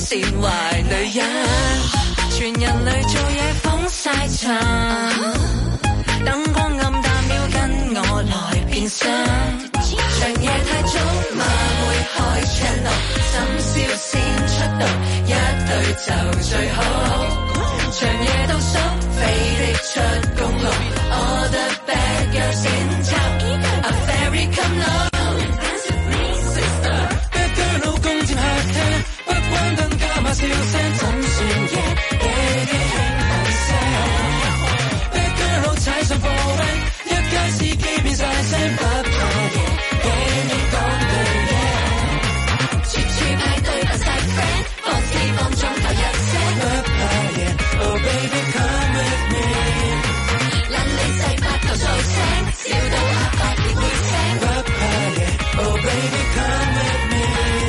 善壞女人，全人類做嘢捧晒場，燈光暗淡要跟我來變身，長夜太早馬會開 channel， 深宵先出道，一對就最好，長夜倒數飛的出公路 ，All the bad girls in town，A fairy come low。Dance with me sister，Bad girl 老公漸客廳，不關燈加碼笑聲，怎算夜？Baby 輕聲 ，Bad girl 好踩上貨 van， 一街司機變晒聲，不怕夜，俾你講對嘢，處處派對扮晒 friend， 放肆放縱頭一聲，不怕夜，Oh baby come with me， 撚你細發頭數聲，笑到阿伯亦會聲，不怕夜，Oh baby come with me，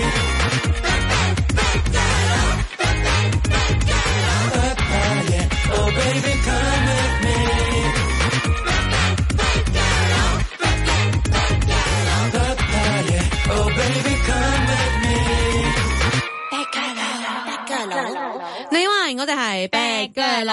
Bad girl， 不怕夜，Oh baby come with me， 不怕夜，Oh baby come with me，Bad girl，Bad girl，你話我哋係 Bad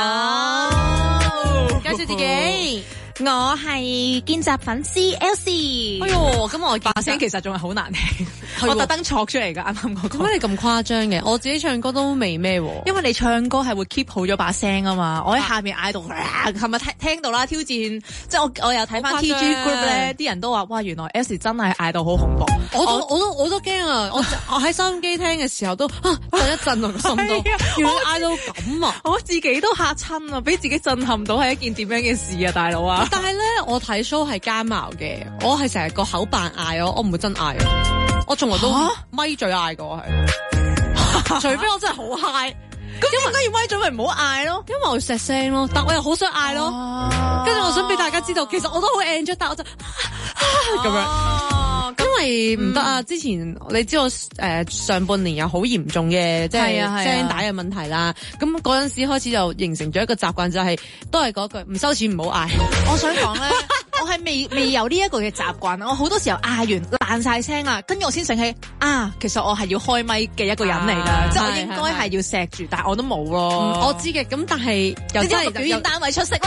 girl，介紹自己。 我係見習粉絲 Elsie。 哎呦，咁我把聲其實仲係好難聽，我特登錯出嚟㗎，啱啱嗰個。點解你咁誇張嘅？我自己唱歌都未咩喎。 因為你唱歌係會 keep 好咗把聲啊嘛，我喺下面嗌到，琴日聽到啦挑戰，即係我又睇翻 TG group 咧，啲人都話哇，原來 Elsie 真係嗌到好恐怖。 我都驚啊！我喺收音機聽嘅時候都震一震個心都，原來嗌到咁啊！ 我自己都嚇親啊，俾自己震撼到係一件點樣嘅事啊，大佬啊！ 但係咧，我睇 show 係奸茅嘅，我係成日個口扮嗌我唔會真嗌我從來都咪嘴嗌過係，除非我真係好 high。 咁點解要咪嘴咪唔好嗌咯？ 因為我錫聲咯，但我又好想嗌咯，跟住我想俾大家知道，其實我都好 enjoy，但我就咁樣。因為唔得啊！之前你知道上半年有好嚴重嘅即係聲帶嘅問題啦，咁嗰陣時開始就形成咗一個習慣，就係都係嗰句唔收錢唔好嗌。 我想講咧，我係未有呢一個嘅習慣，我好多時候嗌完爛晒聲啦，跟住我先醒起其實我係要開咪嘅一個人嚟㗎，即係我應該係要錫住，但係我都冇咯。 我知嘅，咁但係又真係表演單位出色咯。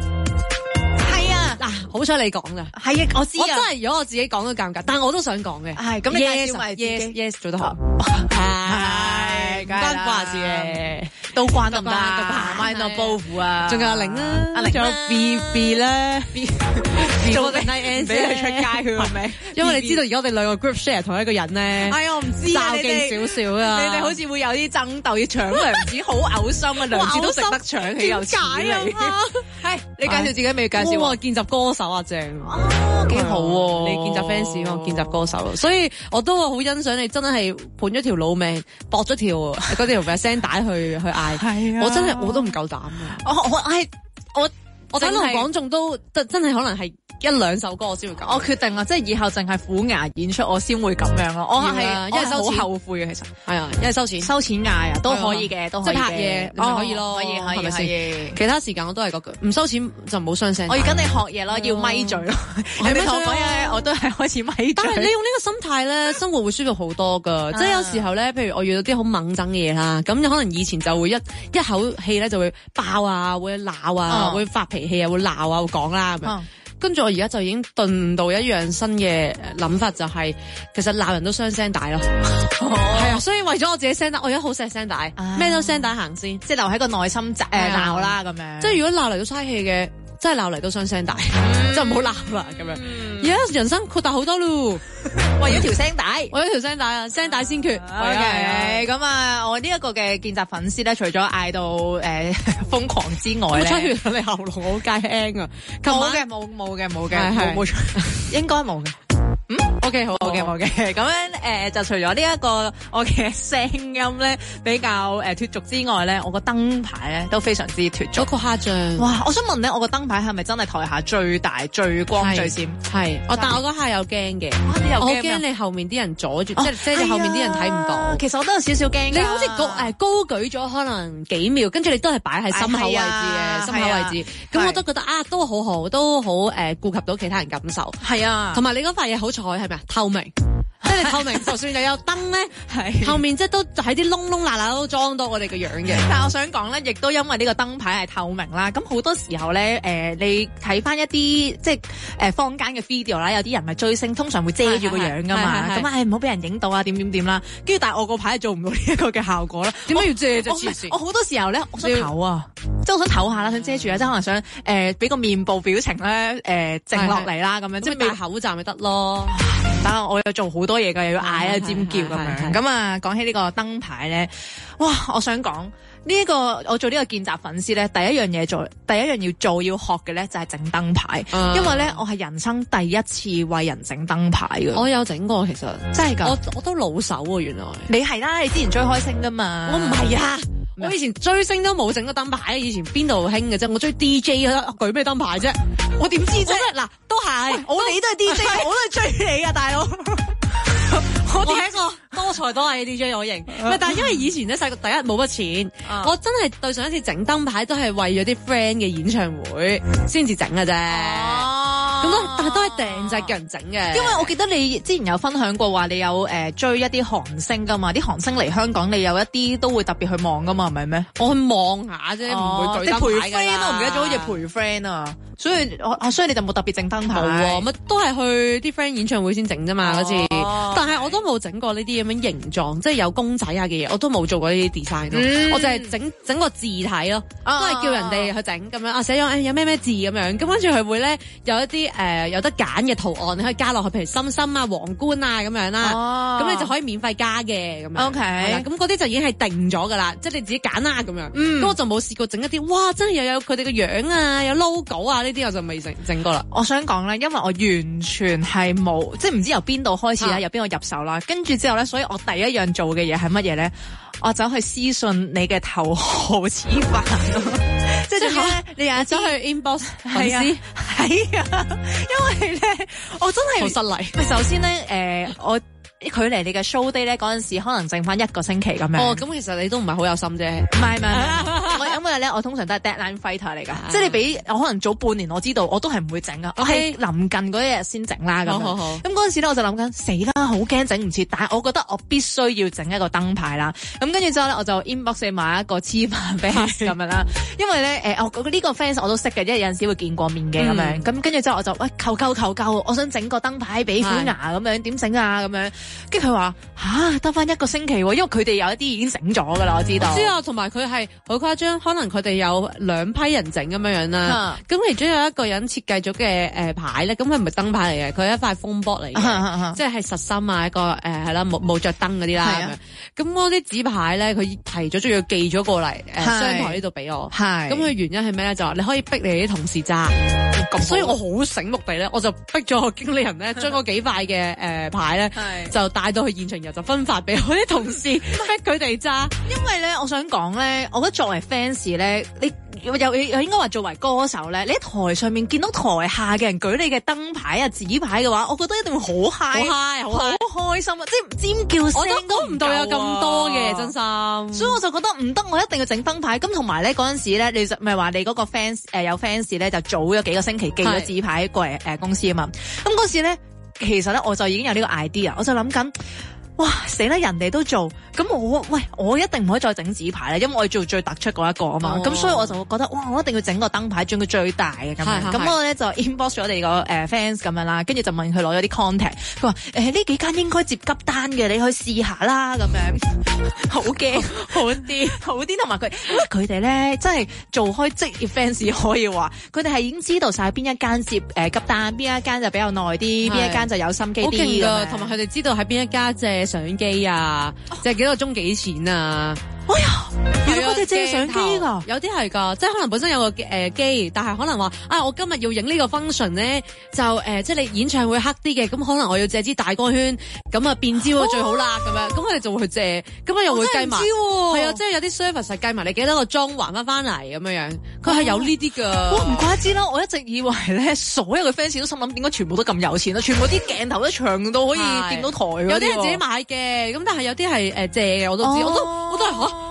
嗱，好彩你講㗎， 係啊，我知啊， 我真係如果我自己講都尷尬，但係我都想講嘅。 係咁，你介紹埋 yes 做得好，係關掛事嘅， 都關得唔得？Mind no both 啊， 仲有阿玲啦， 阿玲， 仲有 BB 啦，B 做定 N 俾佢出街佢個名， 因為你知道而家我哋兩個 group share 同一個人咧， 我唔知啊， 鬥勁少少啊， 你哋好似會有啲爭鬥，要搶糧子，好嘔心啊，糧子都食得搶起又似你，係你介紹自己未介紹？ 哇，見習歌手啊，正幾好喎！ 你見習 fans 嘛，見習歌手，所以我都好欣賞你，真係盤咗條老命，搏咗條嗰條聲帶去嗌。係啊，我真係我都唔夠膽啊！我睇落講仲都真係可能係一兩首歌我先會咁。 我決定啦，即係以後淨係虎牙演出我先會咁樣咯。我係因為好後悔嘅，其實係啊，因為收錢嗌啊都可以嘅，都可以即係拍嘢咪可以咯， 可以。 其他時間我都係嗰句，唔收錢就唔好傷聲。 我要跟你學嘢咯，要咪嘴咯。你同我講嘢，我都係開始咪嘴。 但係你用呢個心態咧，生活會舒服好多噶。即係有時候咧，譬如我遇到啲好猛憎嘅嘢啦，咁可能以前就會一口氣咧就會爆啊，會鬧啊，會發脾氣啊，會鬧啊。講啦咁樣，跟住我而家就已經頓到一樣新嘅諗法，就係其實鬧人都傷聲帶咯，係啊，所以為咗我自己聲帶，我而家好錫聲帶，咩都聲帶行先， 即係留喺個內心鬧啦咁樣。 即係如果鬧嚟都嘥氣嘅，真係鬧嚟都傷聲帶，就唔好鬧啦咁樣。而家人生擴大好多咯， 為咗條聲帶， 為咗條聲帶啊，聲帶先決。 OK，咁啊，我呢一個嘅見習粉絲咧，除咗嗌到瘋狂之外咧， 出血你喉嚨好驚啊！ 冇嘅，應該冇嘅。 OK 好嘅。咁樣就除咗呢一個我嘅聲音咧比較脫俗之外咧，我個燈牌咧都非常之脫俗。 嗰個蝦醬， 哇！我想問咧，我個燈牌係咪真係台下最大、最光、最閃？ 係，但我嗰下有驚嘅，我驚你後面啲人阻住，即係你後面啲人睇唔到。 其實我都有少少驚。 你好似高舉咗可能幾秒，跟住你都係擺喺心口位置嘅，心口位置。咁我都覺得都好好，都好顧及到其他人感受。 係啊， 同埋你嗰塊嘢好彩係咪啊？透明，即係你透明，就算又有燈咧，係後面即係都喺啲窿窿罅罅都裝到我哋個樣嘅。 但係我想講咧，亦都因為呢個燈牌係透明啦，咁好多時候咧，你睇翻一啲即係坊間嘅 video 啦，有啲人咪追星，通常會遮住個樣噶嘛，咁唔好俾人影到啊，點啦，跟住但係我個牌係做唔到呢一個嘅效果啦。 點解要遮啫？黐線！ 我好多時候咧，我想唞啊，即係我想唞下啦，想遮住啊，即係可能想俾個面部表情咧靜落嚟啦，咁樣即係戴口罩咪得咯。 但我又做好多嘢㗎，又要嗌啊尖叫咁樣。咁啊，講起呢個燈牌咧，哇！我想講呢一個我做呢個見習粉絲咧，第一樣要做要學嘅咧就係整燈牌，因為咧我係人生第一次為人整燈牌嘅。 我有整過，其實真係㗎，我都老手喎，原來。 你係啦，你之前追開星㗎嘛？ 我唔係啊。我以前追星都冇整過燈牌，以前邊度興嘅啫？我追 DJ 啊，舉咩燈牌啫？我點知啫？嗱，都係，你都係 DJ，我都係追你啊，大佬！我係一個多才多藝嘅 DJ，我認。但係因為以前咧細個第一冇乜錢，我真係對上一次整燈牌都係為咗啲 friend 嘅演唱會先至整嘅啫。咁但係都係訂製叫人整嘅。因為我記得你之前有分享過話，你有追一啲韓星噶嘛？啲韓星嚟香港，你有一啲都會特別去望噶嘛？係咪咩？我去望下啫，唔會舉燈牌㗎啦。你陪 friend 都唔記得咗，好似陪 friend 啊！所以你就冇特別整燈牌。冇喎，乜都係去啲 friend 演唱會先整啫嘛嗰次。但係我都冇整過呢啲咁樣形狀，即係有公仔啊嘅嘢，我都冇做過呢啲 design 咯。我就係整個字體咯，都係叫人哋去整咁樣寫咗有咩字咁樣。咁跟住佢會咧有一啲有得揀嘅圖案，你可以加落去，譬如心心啊、皇冠啊咁樣啦。咁你就可以免費加嘅咁樣。OK，咁嗰啲就已經係定咗㗎啦，即係你自己揀啦咁樣。咁我就冇試過整一啲，哇！真係又有佢哋嘅樣啊，有 logo 啊，呢啲我就未整過啦。我想講咧，因為我完全係冇，即係唔知由邊度開始啦，由邊個入手啦，跟住之後咧，所以我第一樣做嘅嘢係乜嘢咧？我走去私信你嘅頭號黐飯，即係咧，你又走去 inbox 粉絲，係啊，因為咧，我真係好失禮。首先咧，我距離你嘅 show day 咧嗰陣時，可能剩翻1個星期咁樣。哦，咁其實你都唔係好有心啫。唔係，我因為咧，我通常都係 deadline fighter 嚟㗎，即係你俾我可能早半年我知道，我都係唔會整㗎。我係臨近嗰一日先整啦咁。咁嗰陣時咧，我就諗緊死啦，好驚整唔切，但係我覺得我必須要整一個燈牌啦。咁跟住之後咧，我就 inbox 買一個黐飯俾佢咁樣啦。因為咧我呢個 fans 我都識嘅，因為有陣時會見過面嘅咁樣。咁跟住之後我就喂求救，我想整個燈牌俾虎牙咁樣，點整啊咁樣。跟住佢話得翻1個星期喎，因為佢哋有一啲已經整咗噶啦，我知道。知啊，同埋佢係好誇張，可能佢哋有2批人整咁樣啦。咁其中有一個人設計咗嘅牌咧，咁佢唔係燈牌嚟嘅，佢係一塊風波嚟嘅，即係實心啊，一個係啦冇着燈嗰啲啦。咁嗰啲紙牌咧，佢提咗仲要寄咗過嚟商台呢度俾我。咁佢原因係咩咧？就話你可以逼你啲同事揸。所以我好醒目地咧，我就逼咗個經理人咧，將嗰幾塊嘅牌咧就帶到去現場，然後就分發俾我啲同事，逼佢哋揸。因為咧，我想講咧，我覺得作為 fans 咧，你又應該話作為歌手咧，你喺台上面見到台下嘅人舉你嘅燈牌啊、紙牌嘅話，我覺得一定會好 high，好開心啊！即係尖叫聲都唔到有咁多嘅，真心。所以我就覺得唔得，我一定要整燈牌。咁同埋咧嗰陣時咧，你咪話你嗰個 fans 有 fans 咧，就早咗幾個星期寄咗紙牌過嚟公司啊嘛。咁嗰時咧，其實咧我就已經有呢個 idea，我就諗緊。哇死啦！人哋都做，咁我一定唔可以再整紙牌啦，因為我要做最突出嗰一個啊嘛。咁所以我就覺得哇，我一定要整個燈牌，將佢最大嘅咁樣。咁我咧就 inbox 咗我哋個fans 咁樣啦，跟住就問佢攞咗啲 contact。佢話呢幾間應該接急單嘅，你去試下啦咁樣。好驚，好啲，同埋佢哋咧真係做開職業 fans 可以話，佢哋係已經知道晒邊一間接急單，邊一間就比較耐啲，邊一間就有心機啲。好勁㗎，同埋佢哋知道喺邊一間借相機啊，借幾個鐘幾錢啊？哎呀，原來佢哋借相機㗎，有啲係㗎，即係可能本身有個機，但係可能話我今日要影呢個 function 咧，就即係你演唱會黑啲嘅，咁可能我要借支大光圈，咁啊變焦最好啦咁樣，咁佢哋就會去借，咁啊又會計埋，係啊，即係有啲 service 係計埋你幾多個鐘還翻嚟咁樣樣，佢係有呢啲㗎。哇，唔怪之啦，我一直以為咧，所有嘅 fans 都心諗點解全部都咁有錢啦，全部啲鏡頭都長到可以見到台嗰啲，有啲係自己買嘅，咁但係有啲係借嘅，我都知，我都係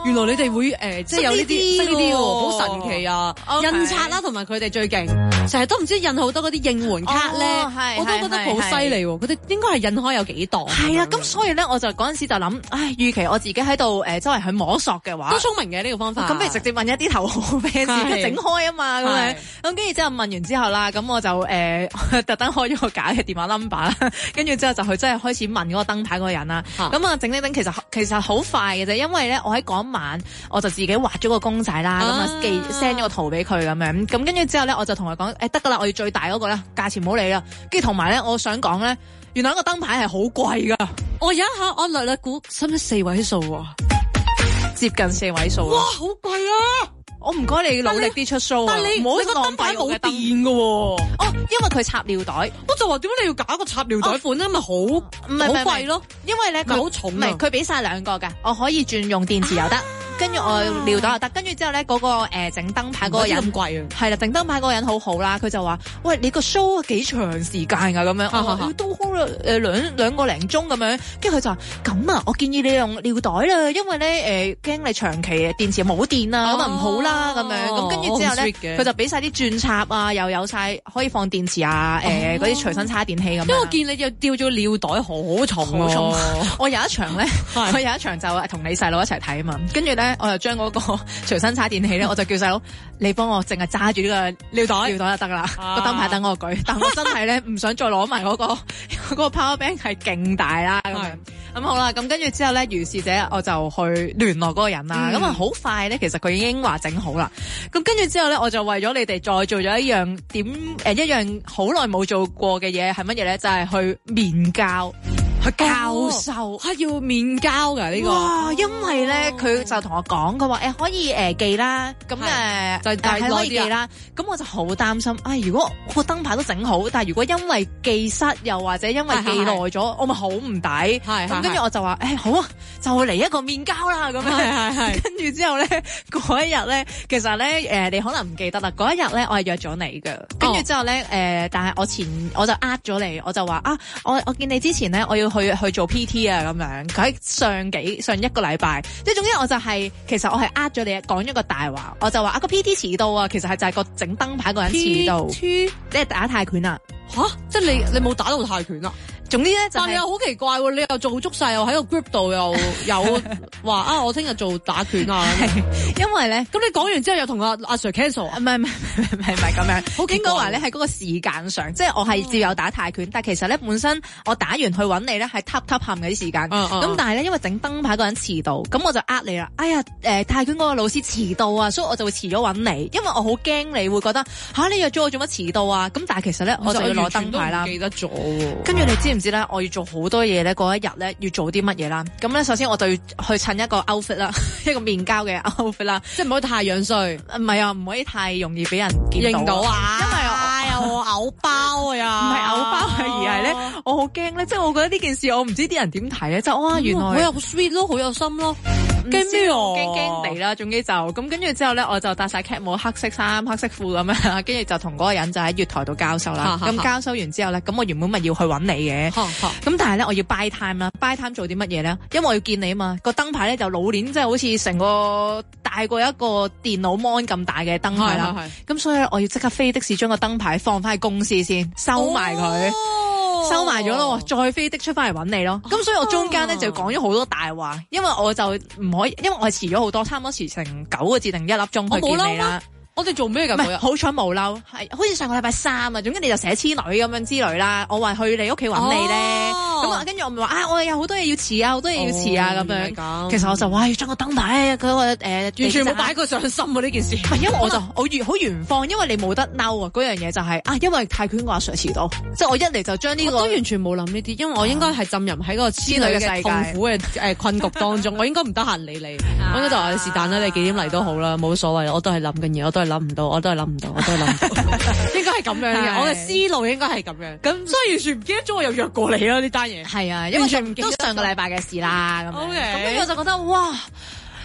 原來你哋會即係有呢啲識呢啲喎，好神奇啊！ Okay. 印刷啦，同埋佢哋最勁，成日都唔知印好多嗰啲應援卡咧，我都覺得好犀利喎。佢哋應該係印開有幾檔。 係啊，咁所以咧，我就嗰陣時就諗，預期我自己喺度周圍去摸索嘅話， 都聰明嘅呢個方法。 咁不如直接問一啲頭號 fans 整開啊嘛，咁樣。咁跟住之後問完之後啦，咁我就特登開咗個假嘅電話 number 啦，跟住之後就去真係開始問嗰個燈牌嗰個人啦。咁啊整其實好快嘅啫，因為咧我喺嗰晚我就自己畫咗個公仔啦，咁啊send 咗個圖俾佢咁樣。咁跟住之後咧，我就同佢講，得㗎啦，我要最大嗰個啦，價錢唔好理啦。跟住同埋咧，我想講咧，原來一個燈牌係好貴㗎。 我有一下我略略估，使唔使4位數啊？ 接近4位數。 哇，好貴啊！ 我唔該你努力啲出 show 啊！ 但你唔好個燈牌冇電㗎喎。 哦，因為佢插尿袋。 我就話點解你要搞個插尿袋款咧？咪好貴咯。 因為咧佢好重， 唔係佢俾晒2個㗎，我可以轉用電池又得。跟住我尿袋又得，跟住之後咧嗰個整燈牌嗰個人咁貴啊， 係啦，整燈牌嗰個人好好啦，佢就話：喂，你個 show 幾長時間㗎？咁樣，都開咗兩個零鐘咁樣。跟住佢就話：咁啊，我建議你用尿袋啦，因為咧驚你長期電池冇電啊，咁啊唔好啦咁樣。咁跟住之後咧，佢就俾晒啲轉插啊，又有晒可以放電池啊，嗰啲隨身叉電器咁。因為我見你又掉咗尿袋好重。 我有一場咧，我有一場就同你細佬一齊睇啊嘛，跟住咧。我就將嗰個隨身叉電器咧，我就叫細佬你幫我淨係揸住呢個尿袋就得啦，個燈牌等我舉。但我真係咧唔想再攞埋嗰個 power bank 係勁大啦咁樣。咁好啦，咁跟住之後咧，如是者我就去聯絡嗰個人啦。咁啊好快咧，其實佢已經話整好啦。咁跟住之後咧，我就為咗你哋再做咗一樣一樣好耐冇做過嘅嘢係乜嘢咧？就係去面交。去教授要面交㗎呢個。 哇！因為咧佢就同我講，佢話可以寄啦，咁就可以寄啦。咁我就好擔心，如果個燈牌都整好，但係如果因為寄失又或者因為寄耐咗，我咪好唔抵。咁跟住我就話好啊，就嚟一個面交啦咁樣。跟住之後咧嗰一日咧，其實咧你可能唔記得啦。嗰一日咧我係約咗你嘅，跟住之後咧但係我就咗你，我就話我見你之前咧我要去做 PT 啊咁樣，佢喺上一個禮拜，即係總之我就係其實我係咗你講咗個大話，我就話個 PT 遲到啊，其實係就係個整燈牌個人遲到，即係打泰拳啊吓，即係你冇打到泰拳啊？ 總之咧就係， 但係又好奇怪喎，你又做足晒，又喺個 group 度又有話我聽日做打拳啊， 因為咧， 咁你講完之後又同阿 Sir cancel 啊？ 唔係咁樣，應該話咧喺嗰個時間上，即係我係照有打泰拳，但係其實咧本身我打完去揾你咧係嗒冚嘅啲時間，咁但係咧因為整燈牌嗰人遲到，咁我就你啦，哎呀泰拳嗰個老師遲到啊，所以我就會遲咗揾你，因為我好驚你會覺得你約咗我做乜遲到啊？咁但係其實咧我就要攞燈牌啦， 記得咗， 跟住你知唔知咧？我要做好多嘢咧，嗰一日咧要做啲乜嘢啦？咁咧首先我就要去襯一個 outfit 啦，一個面交嘅 outfit 啦， 即係唔可以太樣衰， 唔係啊，唔可以太容易俾人認到啊， 因為我嘔包啊， 唔係嘔包而係咧我好驚咧，即係我覺得呢件事我唔知啲人點睇咧，就哇原來好有 sweet 咯，好有心咯。驚咩啊？ 驚地啦，總之就咁跟住之後咧，我就戴晒 cap 帽、黑色衫、黑色褲咁樣，跟住就同嗰個人就喺月台度交收啦。咁交收完之後咧，咁我原本咪要去揾你嘅，咁但係咧我要 buy time 啦。buy time 做啲乜嘢咧？因為我要見你啊嘛。個燈牌咧就老年，即係好似成個大過一個電腦 mon 咁大嘅燈牌啦。咁所以我要即刻飛的士將個燈牌放翻去公司先，收埋佢。收埋咗咯，再飛的出翻嚟揾你咯。咁所以我中間咧就講咗好多大話，因為我就唔可以，因為我係遲咗好多，差唔多遲成9個字定1粒鐘去見你啦。 我哋做咩㗎？ 好彩冇嬲，係好似上個禮拜3啊，總之你就寫痴女咁樣之類啦。我話去你屋企揾你咧，咁啊跟住我咪話我有好多嘢要遲啊，好多嘢要遲啊咁樣。其實我就話要將個燈牌嗰個完全冇擺過上心喎呢件事。因為我好原放，因為你冇得嬲啊嗰樣嘢就係因為泰拳個阿 Sir 遲到，即係我一嚟就將呢個。我都完全冇諗呢啲，因為我應該係浸淫喺嗰個痴女嘅世界痛苦嘅困局當中，我應該唔得閒理你。我應該就話是但啦，你幾點嚟都好啦，冇所謂，我都係諗緊嘢，我都係諗唔到，應該係咁樣嘅，我嘅思路應該係咁樣。咁所以完全唔記得咗我又約過你咯呢單嘢。係啊，因為完全唔記得上個禮拜嘅事啦。咁跟住我就覺得哇，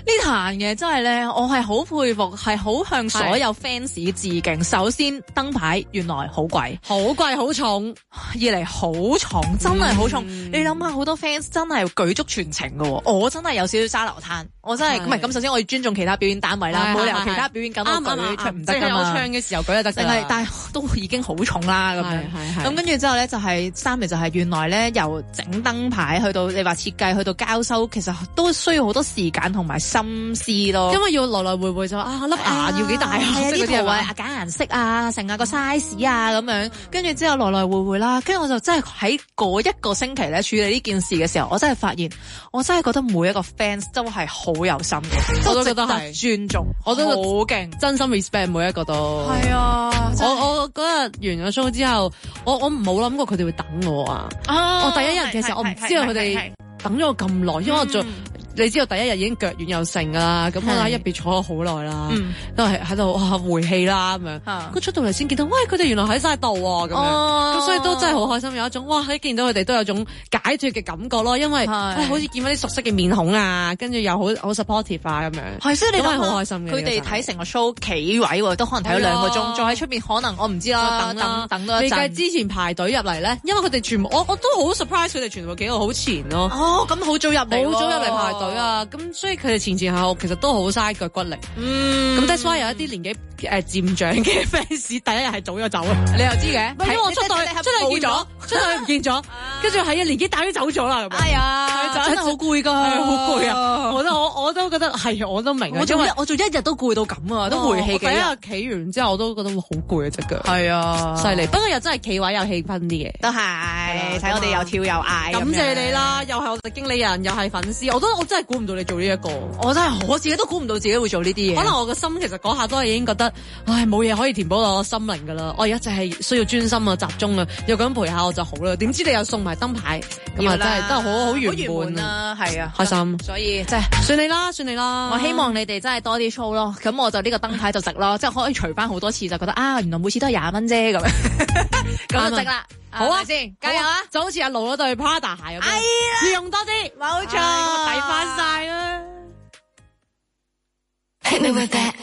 壇嘅真係咧，我係好佩服，係好向所有 fans 致敬。首先燈牌原來好貴， 好貴好重， 二嚟好重，真係好重。你諗下，好多 fans 真係舉足全程㗎喎。我真係有少少沙流灘，我真係唔係咁。首先我要尊重其他表演單位啦，冇理由其他表演咁我舉出唔得㗎嘛。我唱嘅時候舉就得㗎，但係都已經好重啦咁樣。咁跟住之後咧就係三嚟就係原來咧由整燈牌去到你話設計去到交收，其實都需要好多時間同埋心思咯。因為要來來回回就粒牙要幾大啊，啲圖啊揀顏色啊，成個 size 啊咁樣。跟住之後來來回回啦，跟住我就真係喺嗰一個星期咧處理呢件事嘅時候，我真係發現，我真係覺得每一個 fans 都係好有心嘅，我都覺得係尊重，我都好勁，真心 respect 每一個都。係啊，我嗰日完咗 show 之後，我冇諗過佢哋會等我啊！我第一日其實我唔知道佢哋等咗我咁耐，因為我做。你知道第一日已經腳軟又剩啦，咁我喺入邊坐咗好耐啦，都係喺度回氣啦咁樣。咁出到嚟先見到，喂佢哋原來喺晒度喎咁樣，咁所以都真係好開心，有一種哇喺見到佢哋都有種解脫嘅感覺咯，因為好似見到啲熟悉嘅面孔啊，跟住又好 supportive 啊咁樣。係，所以你都係好開心嘅。佢哋睇成個 show 企位喎，都可能睇咗2個鐘，再喺出邊可能我唔知啦，等多一陣。未計之前排隊入嚟咧，因為佢哋全部我都好 surprise 佢哋全部企到好前咯。哦，咁好早入嚟，好早入嚟排隊。咁所以佢哋前後其實都好嘥腳骨力。咁 that's why 有一啲年紀漸長嘅 fans 第一日係早咗走啊！你又知嘅？因為我出到去見咗，出到去唔見咗，跟住係啊年紀大啲走咗啦。哎呀，真係好攰㗎，好攰啊！我都覺得係，我都明啊。我做一日都攰到咁啊，都回氣幾日。第一日企完之後，我都覺得好攰啊隻腳。係啊，犀利。不過又真係企位有氣氛啲嘅。都係睇我哋又跳又嗌。感謝你啦，又係我哋經理人，又係粉絲。我真係估唔到你做呢一個。我自己都估唔到自己會做呢啲嘢。可能我個心其實嗰下都係已經覺得，唉冇嘢可以填補到我心靈㗎啦。我而家就係需要專心啊、集中啊，有咁陪下我就好啦。點知你又送埋燈牌，咁啊真係都係好圓滿啦，係啊，開心。所以即係算你啦，算你啦。我希望你哋真係多啲 show 咯，咁我就呢個燈牌就值咯，即係可以除翻好多次，就覺得啊，原來每次都係20蚊啫咁樣，咁就值啦。好啊，先加油啊！就好似阿盧嗰對 Prada 鞋咁樣，要用多啲，冇錯，抵翻晒啦。Hit me with that,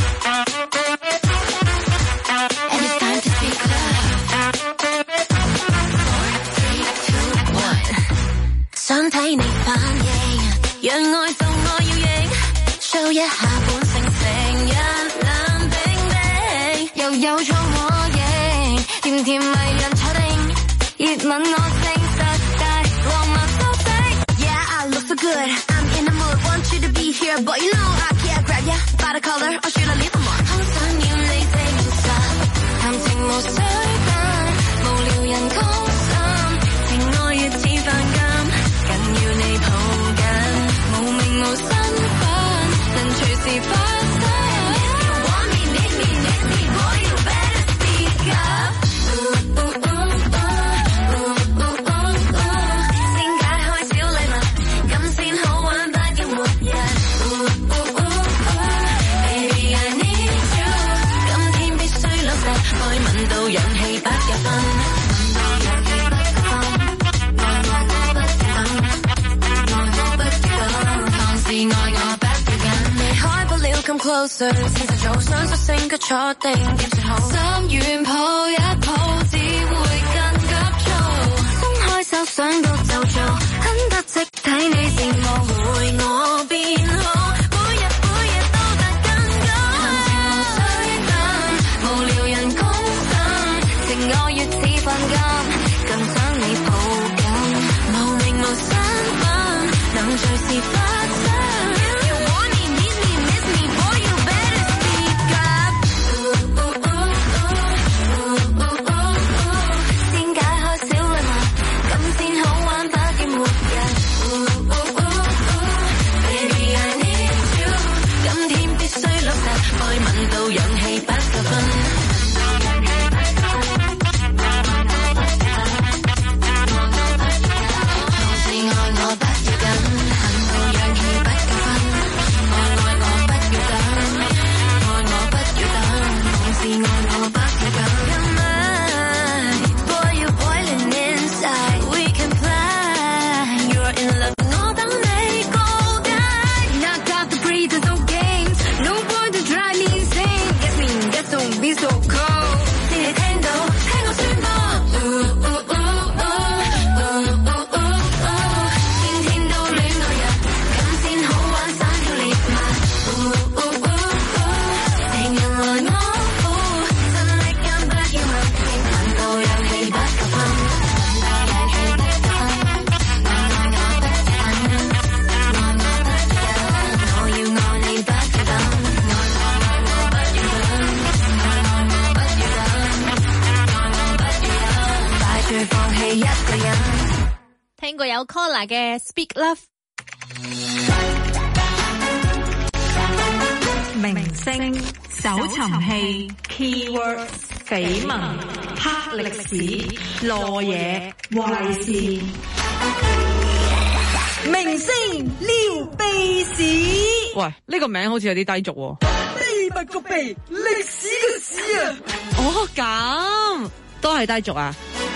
and it's time to speak up. 3, 2, 1，想睇你反應，讓愛到我要贏 ，show 一下本性，成日冷冰冰，又有錯我認，甜甜迷人坐定，熱吻我證實大浪漫都值。Yeah, I look so good, I'm in the mood, want you to be here, but you know I can't grab ya by the collar, or should I leave them on? 好想要你證實，談情無需等，無聊人高深，情愛越似犯禁，緊要你抱緊，無名無身份，能隨時發生。You want me, need me, miss me, boy, you better speak up. 先解開小禮物，咁先好玩，不要末日。Baby, I need you， 今天必須老實，愛吻到氧氣不入分，放肆愛我不要緊，離開不了 come closer， 現實做想索性腳坐定，點算好？心軟抱一抱，只會更急躁，鬆開手想到就做，很得戚睇你羨慕，會我變好，每日都得更高，談情無需等，無聊人公審，情愛越似犯禁，更想你抱緊，無名無身份，能隨時發生。You want me, need me, miss me, boy, you better speak up。先解開小禮物，咁先好玩，不要聽過有 Collar 嘅 Speak Love。 明星搜尋器 Keywords 緋聞黑歷史羅嘢壞事明星撩鼻屎。 喂，呢個名好似有啲低俗喎。 秘密個秘，歷史嘅史啊！ 哦，咁都係低俗啊！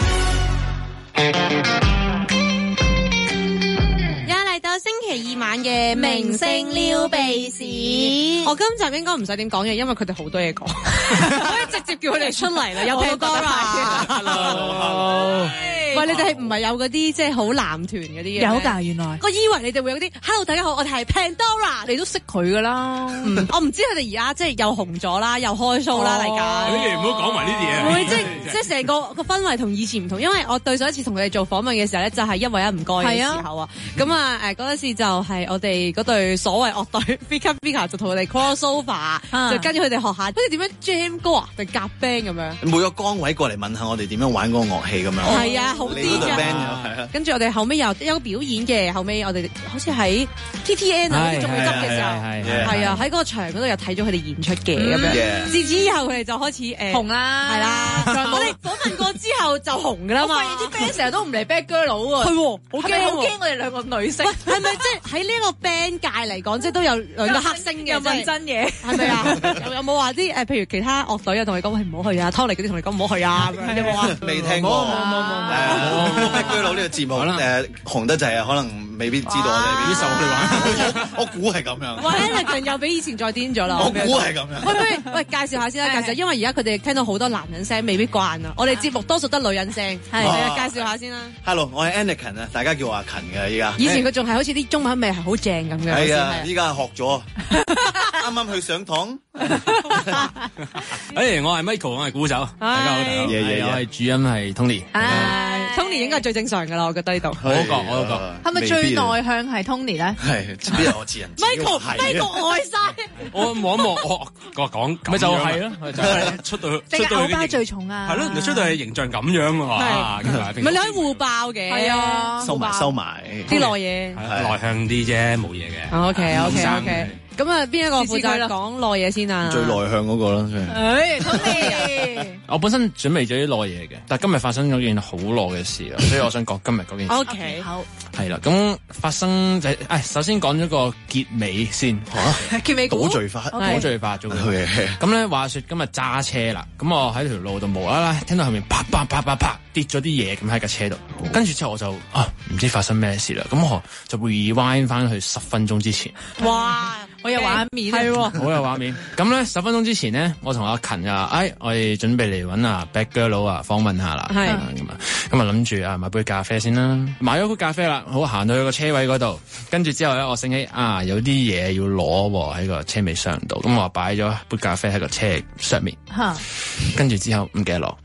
嚟到星期二晚嘅明星撩鼻屎，我今集應該唔使點講嘢，因為佢哋好多嘢講，可以直接叫佢哋出嚟啦。有 Pandora，Hello，喂，你哋係唔係有嗰啲即係好男團嗰啲嘅？ 有㗎，原來。 我以為你哋會有啲 Hello， 大家好，我哋係 Pandora， 你都識佢㗎啦。 我唔知佢哋而家即係又紅咗啦，又開 show 啦嚟緊。 你哋唔好講埋呢啲嘢。 會即係成個氛圍同以前唔同，因為我對上一次同佢哋做訪問嘅時候咧，就係一位唔該嘅時候啊。咁啊嗰一次就係我哋嗰隊所謂樂隊 Fika 就同佢哋 crossover， 就跟住佢哋學下好似點樣 jam 歌啊，定夾 band 咁樣。 每個崗位過嚟問下我哋點樣玩嗰個樂器咁樣。 係啊，好啲㗎。跟住我哋後尾有個表演嘅，後尾我哋好似喺 TTN 啊，仲會執嘅時候，係啊，喺嗰個場嗰度又睇咗佢哋演出嘅咁樣。自此以後佢哋就開始紅啦， 係啦。我哋訪問過之後就紅㗎啦嘛。 我發現啲 band 成日都唔嚟 bad girl 佬喎。 係喎，好驚我哋兩個女星。 係咪即係喺呢個 band 界嚟講，即係都有兩個黑星嘅？ 又問真嘢， 係咪啊？有冇話啲譬如其他樂隊啊，同你講喂唔好去啊，Tony嗰啲同你講唔好去啊，有冇啊？ 未聽過。冇。Bad Girl 佬呢個節目紅得滯啊，可能未必知道我哋未必受我哋玩。我估係咁樣。 哇 Anakin 又比以前再癲咗啦。 我估係咁樣。 喂，介紹下先啦，介紹，因為而家佢哋聽到好多男人聲，未必慣啊。我哋節目多數得女人聲，係介紹下先啦。 Hello， 我係 Anakin 啊，大家叫我阿勤嘅依家。 以前佢仲係好似啲中文名係好正咁嘅。 係啊，依家學咗，啱啱去上堂。 我係 Michael， 我係鼓手。大家好，我係主音係 Tony。 Tony 應該係最正常噶啦，我覺得呢度。 我都覺。 係咪最內向係 Tony 咧？ 係，邊有我自人 ？Michael 呆晒。 我望一望，我講咪就係咯，就係出到去。 口巴最重啊！ 係咯，出到去形象咁樣喎。 唔係你可以互爆嘅。係啊， 收埋啲內嘢。 內向啲啫，冇嘢嘅。 OK。咁啊，邊一個負責講內嘢先啊？ 最內向嗰個啦。 Tony， 我本身準備咗啲內嘢嘅，但係今日發生咗件好內嘅事啦，所以我想講今日嗰件事。 OK， 好。 係啦，咁發生就首先講咗個結尾先。 結尾倒敘法咗佢。 咁咧話說今日揸車啦，咁我喺條路度無啦啦聽到後面啪跌咗啲嘢咁喺架車度，跟住之後我就唔知發生咩事啦，咁我就 rewind 翻去10分鐘之前。 哇！好有畫面， 係喎，好有畫面。咁咧10分鐘之前咧，我同阿勤我哋準備嚟揾阿 Bad Girl 佬訪問下啦。係咁諗住買杯咖啡先啦。買咗杯咖啡啦，好行到去個車位嗰度，跟住之後咧，我醒起有啲嘢要攞喺個車尾箱度，咁我擺咗杯咖啡喺個車上面。跟住之後唔記得攞。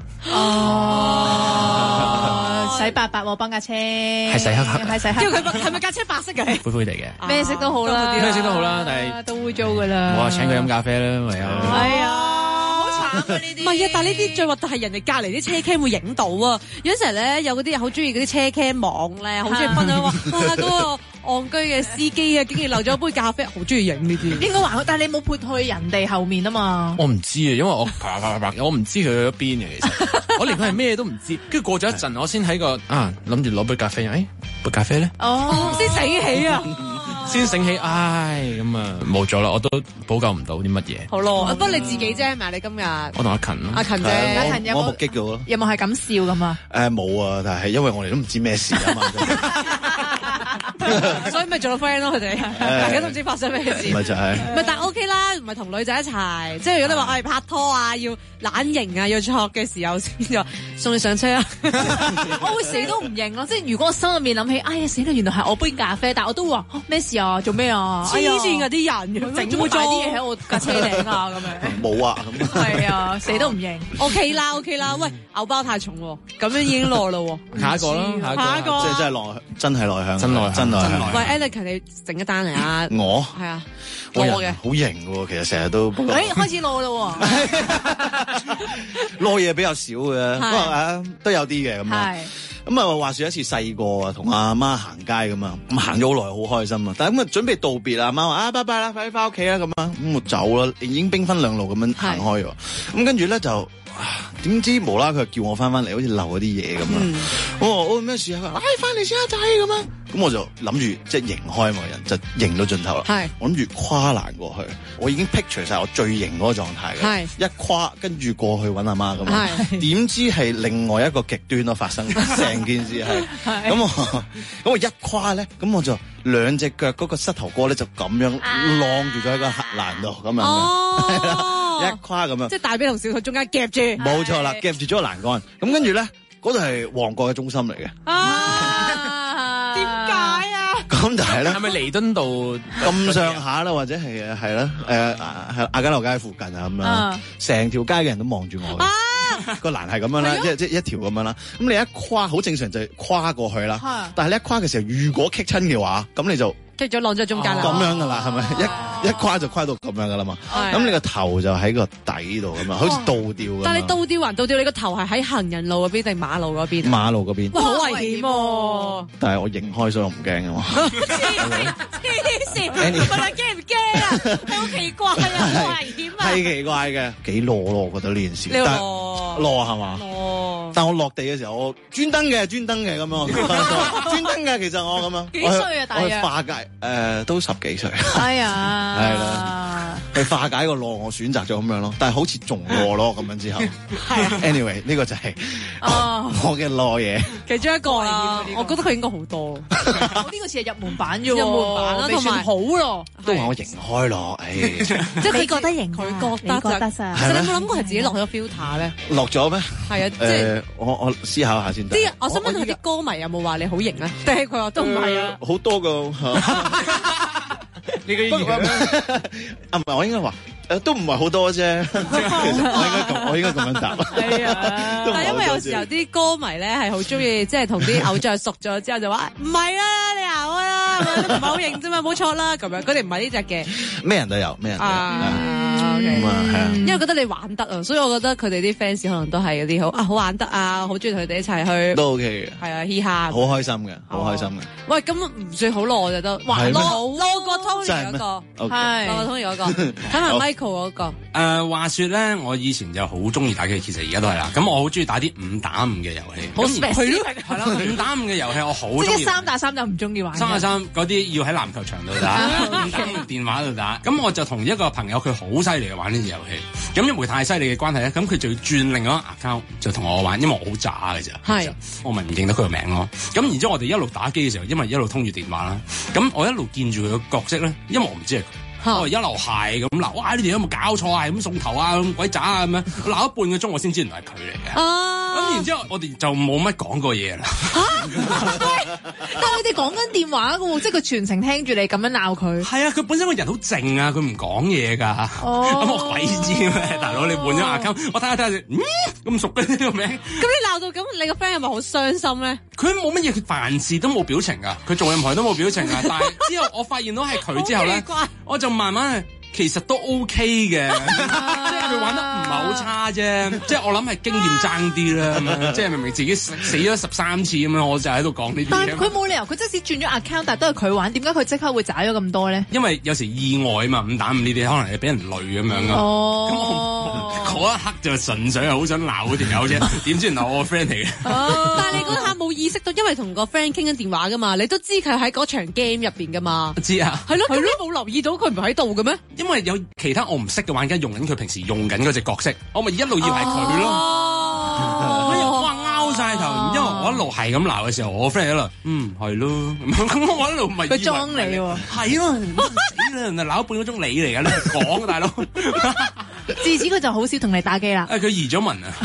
洗白喎，幫架車係洗黑黑， 係洗黑。 因為佢係咪架車白色嘅？ 灰灰地嘅， 咩色都好啦， 咩色都好啦，但係都污糟噶啦。 我請佢飲咖啡啦，唯有。 係啊，好慘啊呢啲。 唔係啊，但係呢啲最核突係人哋隔離啲車 cam 會影到啊！有陣時咧有嗰啲好中意嗰啲車 cam 網咧，好中意分享話嗰個戇居嘅司機啊，竟然漏咗杯咖啡，好中意影呢啲。 應該還好，但係你冇撥去人哋後面啊嘛。 我唔知啊，因為我我唔知佢去咗邊嘅，其實我連佢係咩都唔知。跟住過咗一陣，我先喺個諗住攞杯咖啡，杯咖啡咧， 先醒起啊！ 先醒起，咁冇咗啦，我都補救唔到啲乜嘢。 好咯，不過你自己啫，係咪？你今日我同阿勤咯， 阿勤姐，阿勤我目擊嘅喎。 有冇係咁笑咁啊？ 冇啊，但係因為我哋都唔知咩事啊嘛。 所以咪做到 friend 咯，佢哋大家都唔知發生咩事。 咪就係， 咪但係 OK 啦，唔係同女仔一齊，即係如果你話拍拖啊，要懶型啊，要錯嘅時候先就送你上車啊。 我會死都唔認咯，即係如果我心入面諗起，哎呀死啦，原來係我杯咖啡，但係我都話咩事啊，做咩啊？ 黐線㗎啲人， 整污糟啲嘢喺我架車頂啊咁樣。 冇啊咁。 係啊，死都唔認。 OK 啦，喂，牛包太重喎，咁樣已經耐咯喎。 下一個啦， 下一個， 即係真係內向，真內向。 喂 Alex 你整一單嚟啊！ 我係啊， 我嘅好型喎，其實成日都開始攞咯喎， 攞嘢比較少嘅，不過都有啲嘅咁樣。 咁啊，話說一次細個啊，同阿媽行街咁啊，咁行咗好耐，好開心啊。但係咁啊，準備道別啦，阿媽話拜拜啦，快啲翻屋企啦咁啊，咁我走啦，已經兵分兩路咁樣行開喎。咁跟住咧就點知無啦啦佢叫我翻嚟，好似漏咗啲嘢咁啊。我話咩事啊？佢話翻嚟先啊仔咁啊。咁我就諗住即係迎開某人，就迎到盡頭啦。係，我諗住跨欄過去，我已經 picture 晒我最型嗰個狀態嘅。係，一跨跟住過去揾阿媽咁啊。係，點知係另外一個極端咯，發生成件事係。咁我一跨咧，咁我就兩隻腳嗰個膝頭哥咧就咁樣晾住咗喺個欄度咁樣。哦，一跨咁樣。即係大髀同小腿中間夾住。冇錯啦，夾住咗個欄杆。咁跟住咧，嗰度係旺角嘅中心嚟嘅。咁就係咧，係咪彌敦道咁上下啦，或者係啦，係亞皆老街附近啊咁樣，成條街嘅人都望住我嘅，個欄係咁樣啦，即係一條咁樣啦。咁你一跨好正常就係跨過去啦，但係你一跨嘅時候，如果棘親嘅話，咁你就棘咗晾咗中間啦，咁樣噶啦，係咪一跨就跨到咁樣噶啦嘛？咁你個頭就喺個底度咁啊，好似倒吊咁。但係你倒吊還倒吊，你個頭係喺行人路嗰邊定馬路嗰邊？馬路嗰邊。哇，好危險喎！但係我迎開，所以我唔驚㗎嘛。黐線，問你驚唔驚啊？好奇怪啊，好危險啊！係奇怪嘅，幾攞咯，我覺得呢件事。攞係嘛？但我落地嘅時候，我專登嘅咁樣，專登嘅其實我咁樣。幾歲啊？大約化解都10幾歲。哎呀，係啦，去化解個攞，我選擇咗咁樣咯。但係好似仲攞咯咁樣之後。係。Anyway， 呢個就係我嘅攞嘢。其中一個啦，我覺得佢應該好多。我呢個似係入門版啫喎，入門版啦，同埋好咯。都話我迎開咯，即係佢覺得迎，佢覺得咋？其實你有冇諗過係自己落咗 filter 咧？落咗咩？係啊，即係我思考下先得。我想問佢啲歌迷有冇話你好型啊？定係佢話都唔係啊？好多噶。你嘅意思啊？唔係，我應該話都唔係好多啫。其實我應該咁樣答。係啊，但係因為有時候啲歌迷咧係好中意，即係同啲偶像熟咗之後就話唔係啊，你咬啊，唔係好型啫嘛，冇錯啦咁樣。佢哋唔係呢隻嘅。咩人都有，咩人都有。咁啊，係啊，因為覺得你玩得啊，所以我覺得佢哋啲 fans 可能都係嗰啲好玩得啊，好中意同佢哋一齊去。都 OK 嘅。係啊，嘻哈。好開心嘅，好開心嘅。喂，咁唔算好耐就得。哇，攞過 Tony 嗰個，係攞過 Tony 嗰個，睇埋 Michael 嗰個。話說咧，我以前就好中意打機，其實而家都係啦。咁我好中意打啲5打5嘅遊戲。好 special 係咯，5打5嘅遊戲我好中意。即係3打3就唔中意玩。3打3嗰啲要喺籃球場度打，唔中意電話度打。咁我就同一個朋友，佢好犀利嘅玩呢隻遊戲。咁因為太犀利嘅關係咧，咁佢就要轉另外一個 account 就同我玩，因為我好渣嘅啫。係，我咪唔認得佢個名咯。咁然之後我哋一路打機嘅時候，因為一路通住電話啦，咁我一路見住佢個角色咧，因為我唔知係佢。我一路係咁鬧，哇！你哋有冇搞錯啊？咁送頭啊，咁鬼渣啊咁樣，鬧咗半個鐘，我先知原來係佢嚟嘅。咁然之後，我哋就冇乜講過嘢啦。但係你哋講緊電話嘅喎，即係佢全程聽住你咁樣鬧佢。係啊，佢本身個人好靜啊，佢唔講嘢㗎。咁我鬼知咩？大佬你換咗 account，我睇下咁熟嘅呢個名。咁你鬧到咁，你個 friend 係咪好傷心咧？佢冇乜嘢，佢凡事都冇表情㗎，佢做任何都冇表情㗎。但係之後我發現到係佢之後咧，我就慢慢其實都 OK 嘅，即係佢玩得唔係好差啫。即係我諗係經驗爭啲啦，即係明明自己死咗13次咁樣，我就喺度講呢啲嘢。但係佢冇理由，佢即使轉咗 account，但係都係佢玩，點解佢即刻會斬咗咁多咧？因為有時意外啊嘛，5打5呢啲可能係俾人累咁樣噶。哦，咁我嗰一刻就純粹係好想鬧嗰條友啫，點知原來我個 friend 嚟嘅。但係你嗰下冇意識到，因為同個 friend 傾緊電話噶嘛，你都知佢喺嗰場 game 入邊噶嘛。知啊，係咯，咁你冇留意到佢唔喺度嘅咩？因為有其他我唔識嘅玩家用緊佢平時用緊嗰隻角色，我咪一路以為係佢咯。我又哇拗晒頭，因為我一路係咁鬧嘅時候，我 friend 喺度，係咯，咁我一路咪佢裝你喎，係咯，死啦，人哋鬧咗半個鐘你嚟㗎，你講啊大佬。自此佢就好少同你打機啦。佢移咗民啊。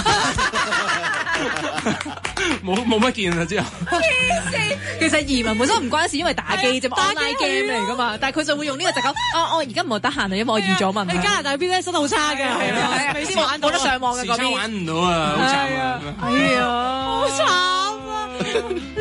冇乜見啦之後。其實移民本身唔關事，因為打機啫嘛，online game 嚟噶嘛。但係佢就會用呢個藉口，我而家唔係得閒啊，因為我移咗民。喺加拿大邊咧，收得好差嘅，係啊，未先玩到得上網嘅嗰邊。時差玩唔到啊，好慘啊！哎呀，好慘啊！呢個咩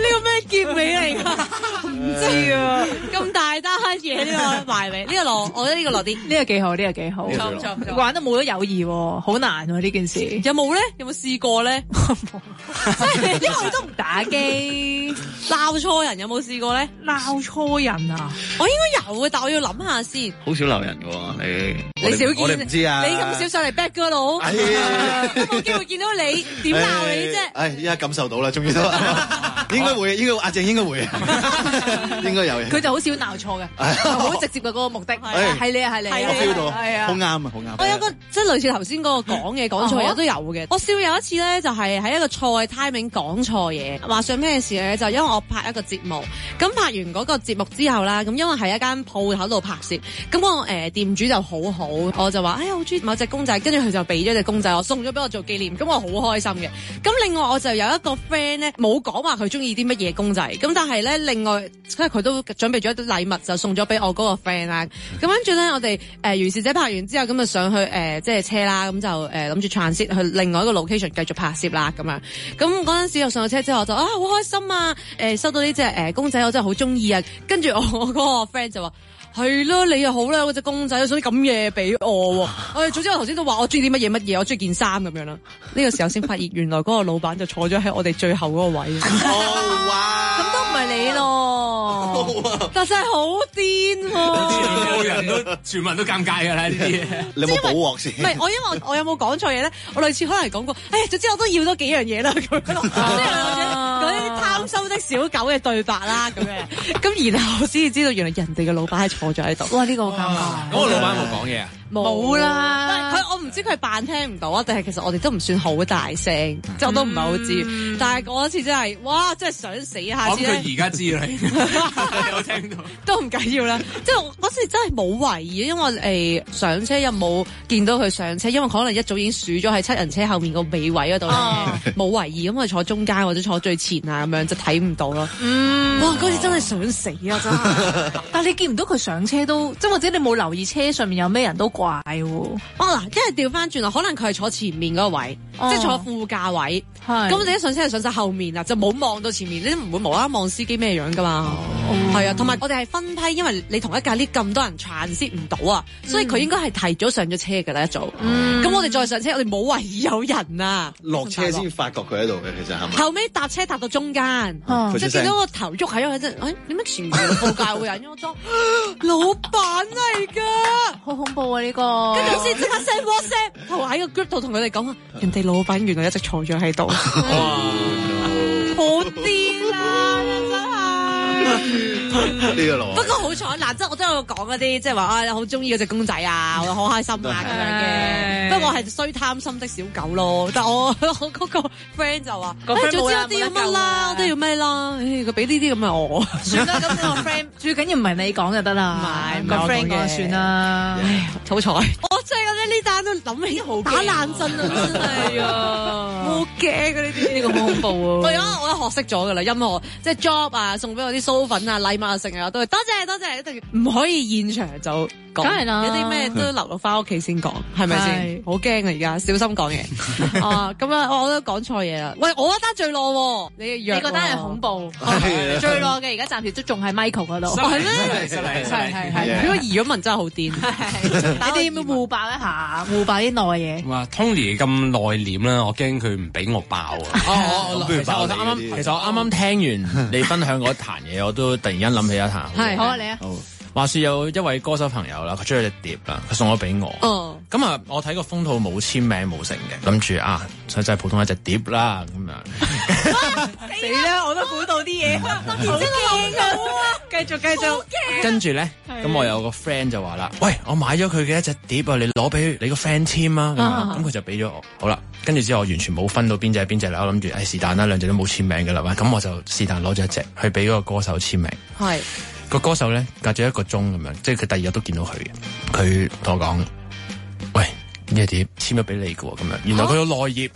劫尾嚟㗎？唔知啊，咁大單嘢呢個埋尾，呢個我覺得呢個落啲， 呢個幾好，呢個幾好， 唔錯玩得冇咗友誼喎，好難喎呢件事。 有冇咧？有冇試過咧？ 即係因為我都唔打機， 鬧錯人有冇試過咧？ 鬧錯人啊！ 我應該有嘅，但我要諗下先。 好少鬧人嘅喎， 你少見， 我哋唔知啊。 你咁少上嚟 back 嗰度，都冇機會見到你，點鬧你啫？ 依家感受到啦，終於都應該會，阿鄭應該會，應該有嘅。 佢就好少鬧錯嘅，好直接嘅嗰個目的係你啊，係你， 我 feel 到， 係啊， 好啱啊，好啱。 我有個即係類似頭先嗰個講嘢講錯嘢都有嘅。我笑有一次咧，就係喺一個賽 timing 講錯嘢。話上咩事咧？就因為我拍一個節目，咁拍完嗰個節目之後啦，咁因為係一間鋪頭度拍攝，咁我店主就好好，我就話哎呀好中意某隻公仔，跟住佢就俾咗隻公仔我，送咗俾我做紀念，咁我好開心嘅。咁另外我就有一個 friend 咧，冇講話佢中意啲乜嘢公仔，咁但係咧另外即係佢都準備咗一啲禮物，就送咗俾我嗰個 friend 啦。咁跟住咧我哋如是者拍完之後，咁就上去即係車啦，咁就諗住 transit 去另外一個 location 繼續拍攝啦咁樣。咁嗰陣時又上咗車之後，我就好開心啊！收到呢隻公仔我真係好中意啊！跟住我嗰個 friend 就話。係啦，你又好啦，嗰隻公仔送啲咁嘢俾我喎。總之我頭先都話我中意啲乜嘢，我中意件衫咁樣啦。呢個時候先發現原來嗰個老闆就坐咗喺我哋最後嗰個位。 哇！ 咁都唔係你咯，但真係好癲喎！ 全部人都尷尬㗎啦呢啲嘢。 你有冇補鑊先？ 唔係我，因為我有冇講錯嘢咧？我類似可能講過，哎呀，總之我都要多幾樣嘢啦咁樣，即係嗰啲貪心的小狗嘅對白啦咁樣。咁然後我先至知道原來人哋嘅老闆係坐咗喺度。 哇！呢個好尷尬。 嗰個老闆有冇講嘢啊？ 冇啦， 我唔知佢扮聽唔到啊，定係其實我哋都唔算好大聲，即係我都唔係好知。但係嗰一次真係，哇！真係想死下次咧。 佢而家知啦，有聽到都唔緊要啦。即係嗰次真係冇懷疑，因為上車又冇見到佢上車，因為可能一早已經數咗喺七人車後面個尾位嗰度，冇懷疑咁佢坐中間或者坐最前啊咁樣就睇唔到咯。哇！嗰次真係想死啊，真係。 但係你見唔到佢上車都，即係或者你冇留意車上面有咩人都怪喎。 嗱，因為調翻轉啦，可能佢係坐前面嗰個位，即係坐副駕位。咁我哋一上車係上晒後面啦，就冇望到前面，你都唔會無啦啦望司機咩樣噶嘛。係啊，同埋我哋係分批，因為你同一架 lift 咁多人 transit 唔到啊，所以佢應該係提早上咗車㗎啦一早。咁我哋再上車，我哋冇懷疑有人啊。 落車先發覺佢喺度嘅，其實係咪？ 後尾搭車搭到中間，即係見到個頭喐喺度嗰陣，點解前面副駕會有人喐咗？老闆嚟㗎， 好恐怖啊呢個！ 跟住我先即刻 send WhatsApp，同喺個 group 度同佢哋講，人哋老闆原來一直坐咗喺度，好癲啦真係。呢個路不過好彩嗱，即係我都有講嗰啲，即係話好中意嗰隻公仔啊，我好開心啊咁樣嘅。不過我係衰貪心的小狗咯，但我嗰個 friend 就話，早知我都要乜啦，我都要咩啦，佢俾呢啲咁嘅我。 算啦，咁個 friend 最緊要唔係你講就得啦，唔係個 friend 講算啦。 好彩，我真係覺得呢單都諗起好打冷震啊，真係啊，好驚啊呢啲，呢個好恐怖啊！我學識咗噶啦，任何即係 job 啊，送俾我啲酥粉啊、禮物啊，成日都係多謝，一定唔可以現場就講， 梗係啦， 有啲咩都留到翻屋企先講，係咪先？好驚啊！而家小心講嘢。咁啊，我都講錯嘢啦。喂，我一單最攞，你嗰單係恐怖，最攞嘅而家暫時都仲喺 Michael 嗰度，係咩？係。如果移咗民真係好癲，你哋要唔要互爆一下？互爆啲內嘢。 哇 Tony 咁內斂啦，我驚佢唔俾我爆啊！ 其實我啱啱聽完你分享嗰壇嘢，我都突然間諗起一壇。 係，好啊，你啊。 話說有一位歌手朋友啦，佢出咗隻碟啦，佢送咗俾我。咁啊，我睇個封套冇簽名冇成嘅，諗住啊，就係普通一隻碟啦咁樣。 死啦！我都估到啲嘢，好驚啊！繼續。 跟住咧，咁我有個 friend 就話啦，喂，我買咗佢嘅一隻碟啊，你攞俾你個 friend 簽啊。咁佢就俾咗我。好啦，跟住之後我完全冇分到邊隻啦，我諗住是但啦，兩隻都冇簽名嘅啦，咁我就是但攞咗一隻去俾嗰個歌手簽名。 係。 個歌手咧隔咗1個鐘咁樣，即係佢第二日都見到佢嘅。佢同我講：喂，呢隻碟簽咗俾你嘅喎，咁樣。原來佢有內頁。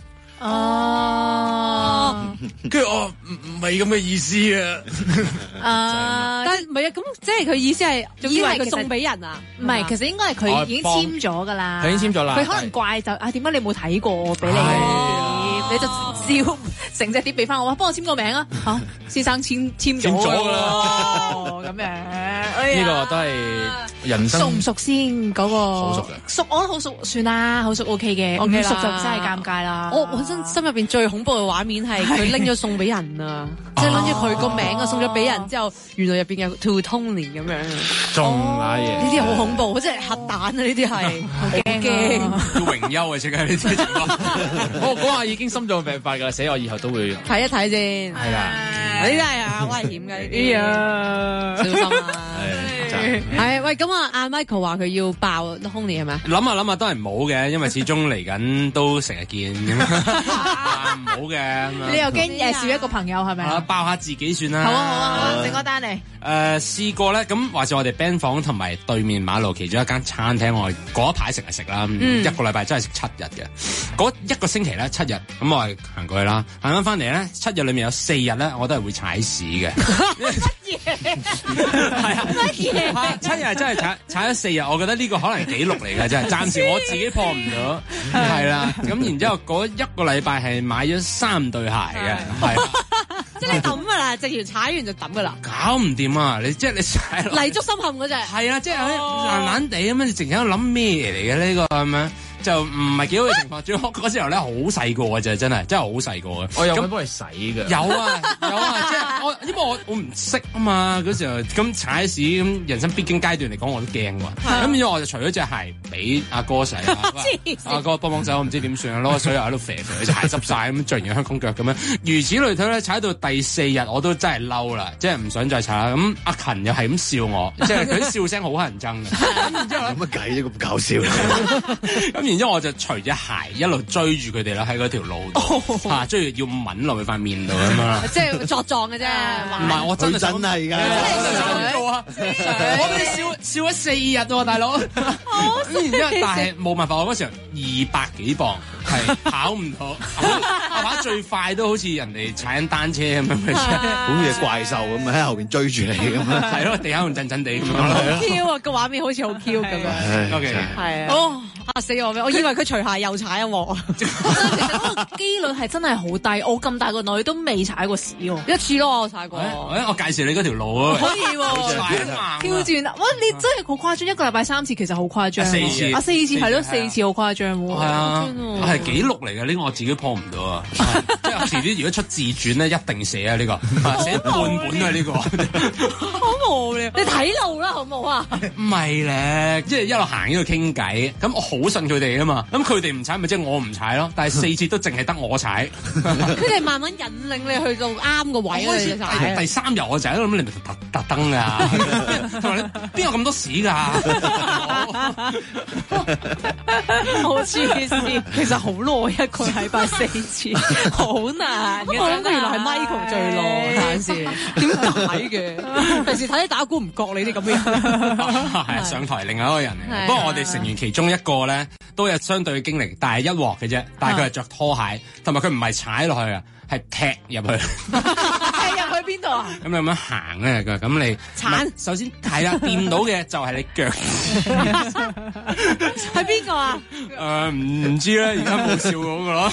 跟住我唔係咁嘅意思啊。 但係唔係啊？咁即係佢意思係以為佢送俾人啊？ 唔係，其實應該係佢已經簽咗㗎啦。 佢已經簽咗啦。 佢可能怪就點解你冇睇過我俾你？你就燒成隻碟俾翻我，話幫我簽個名啊！嚇，先生簽咗㗎啦， 咁樣。 呢個都係人生熟唔熟先嗰個？ 好熟嘅， 熟我都好熟，算啦，好熟 OK 嘅，唔熟就真係尷尬啦。 我心入邊最恐怖嘅畫面係佢拎咗送俾人啊，即係諗住佢個名啊送咗俾人之後，原來入邊有 To Tony 咁樣。 仲瀨嘢， 呢啲好恐怖，即係核彈啊！呢啲係好驚， 要榮休啊！即係呢啲情況。 我嗰下已經心臟病發㗎，寫我以後都會睇一睇先。 係啦， 呢啲係啊危險嘅呢啲啊，小心啊！係喂，咁啊，阿 Michael 話佢要爆 Honey 係咪？ 諗下都係唔好嘅，因為始終嚟緊都成日見咁唔好嘅。 你又驚少一個朋友係咪？ 爆下自己算啦。 好啊，整個單嚟。 試過咧，咁話說我哋 band 房同埋對面馬路其中一間餐廳，我嗰一排成日食啦，一個禮拜真係食7日嘅。嗰一個星期咧7日，咁我係行過去啦，行翻嚟咧7日裏面有4日咧，我都係會踩屎嘅。 乜嘢？ 係啊，乜嘢？7日真係踩咗4日，我覺得呢個可能係紀錄嚟嘅，真係暫時我自己破唔到。係啦，咁然之後嗰一個禮拜係買咗3對鞋嘅，係。 即係你抌噶啦，直條踩完就抌噶啦， 搞唔掂啊！你踩泥足深陷嗰隻， 係啊，即係爛爛地咁樣，你淨係喺度諗咩嚟嘅呢個咁樣？就唔係幾好嘅情況，最嗰時候咧好細個嘅啫，真係好細個嘅。 我有份幫你洗嘅。 有啊，即係因為我唔識啊嘛，嗰時候咁踩屎咁人生必經階段嚟講，我都驚喎。咁然之後我就除咗隻鞋俾阿哥洗啦，阿哥幫手，我唔知點算啊，攞個水喺度肥隻鞋濕晒咁，着完香港腳咁樣。如此類推咧，踩到第4日我都真係嬲啦，即係唔想再踩啦。咁阿勤又係咁笑我，即係佢啲笑聲好乞人憎嘅。咁然之後有乜計啫？咁搞笑。 咁然之後我就除隻鞋一路追住佢哋啦，喺嗰條路度追住要吻落去塊面度咁樣， 即係作狀嘅啫。 唔係我真係真係而家， 想做啊！我俾你笑咗4日喎，大佬。然之後，但係冇辦法，我嗰時候200幾磅，係跑唔到。我跑最快都好似人哋踩緊單車咁樣， 好似怪獸咁喺後邊追住你咁樣。 係咯，地下仲震震地咁樣。 好 Q 啊！個畫面好似好 Q 咁樣。 OK， 係啊。嚇死我咩？我以為佢除鞋又踩一鑊。 其實嗰個機率係真係好低，我咁大個女都未踩過屎喎。 一次咯，我踩過。 我介紹你嗰條路啊。 可以喎，挑戰啊！哇，你真係好誇張，一個禮拜3次其實好誇張。 4次 4次係咯，4次好誇張喎。 係啊，係紀錄嚟嘅，呢個我自己破唔到啊。即係遲啲如果出自傳咧，一定寫啊呢個，寫半本啊呢個。 好無聊，你睇路啦好唔好啊？ 唔係咧，即係一路行一路傾偈，咁我好信佢哋啊嘛，咁佢哋唔踩咪即係我唔踩咯，但係4次都淨係得我踩。 佢哋慢慢引領你去到啱個位啊！你踩。 第3日我就喺度諗，你咪特登㗎，同埋你邊有咁多屎㗎？ 好黐線，其實好耐一個禮拜4次，好難嘅。 我諗原來係 Michael 最耐，有陣時點解嘅？平時睇你打鼓唔覺你啲咁嘅人， 係上台另外一個人嚟。不過我哋成員其中一個咧都有相對嘅經歷，但係一鑊嘅啫。但係佢係着拖鞋，同埋佢唔係踩落去啊，係踢入去。 踢入去邊度啊？ 咁你咁樣行咧，咁你鏟首先係啦，掂到嘅就係你腳。 係邊個啊？ 唔知咧，而家冇笑嗰個咯。